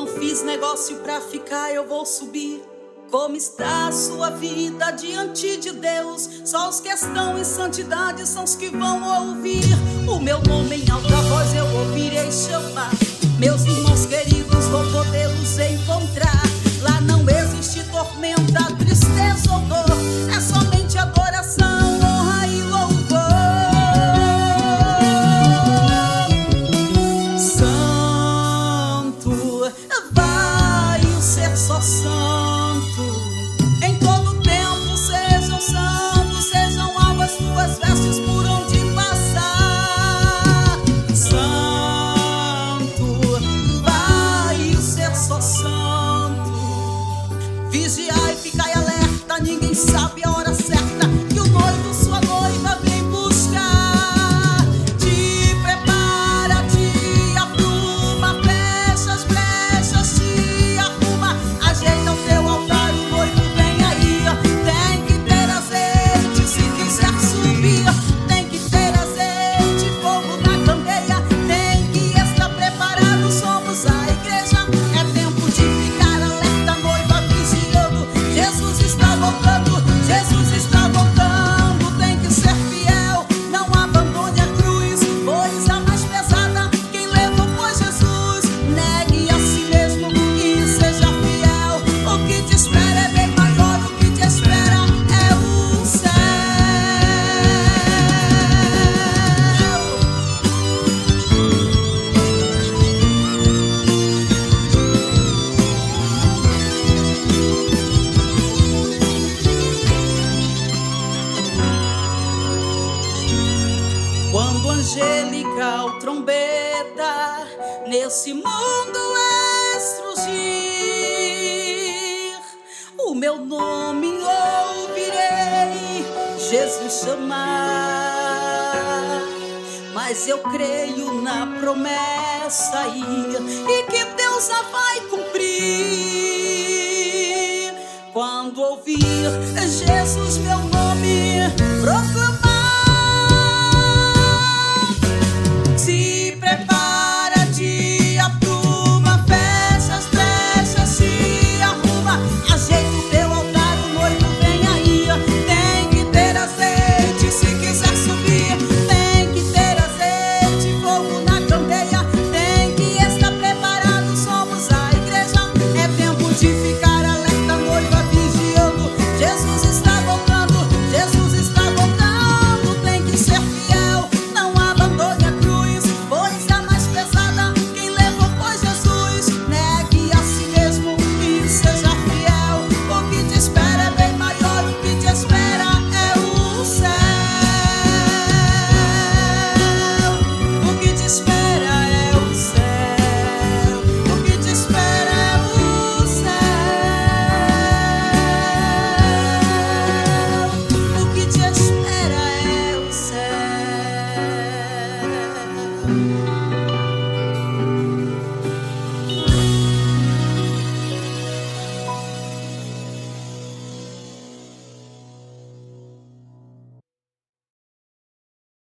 não fiz negócio pra ficar, eu vou subir. Como está a sua vida diante de Deus? Só os que estão em santidade são os que vão ouvir. O meu nome em alta voz eu ouvirei chamar. Meus irmãos queridos, vou podê-los encontrar. Lá não existe tormenta, tristeza ou dor. É somente adoração, honra e louvor. Santo vai o ser só santo. Em todo tempo sejam santos, sejam alvas tuas vestes por onde passar. Santo vai o ser só santo. Vigiai e ficai alerta, ninguém sabe a hora certa que o noivo sua noiva vem buscar. Te prepara, te apruma, fecha as brechas, te arruma, ajeita o teu altar, o noivo vem aí. Tem que ter azeite se quiser subir, tem que ter azeite, fogo na candeia, tem que estar preparado, somos a igreja. É tempo de ficar alerta, noiva vigiando. Jesus está voltando, Jesus está voltando. Tem que ser fiel, não abandone a cruz, pois a mais pesada quem levou foi Jesus. Negue a si mesmo e seja fiel. O que te espera é bem maior, o que te espera é o céu. Quando angelical trombeta nesse mundo estrugir, o meu nome ouvirei Jesus chamar. Mas eu creio na promessa aí, e que Deus a vai cumprir. Quando ouvir Jesus meu nome, procure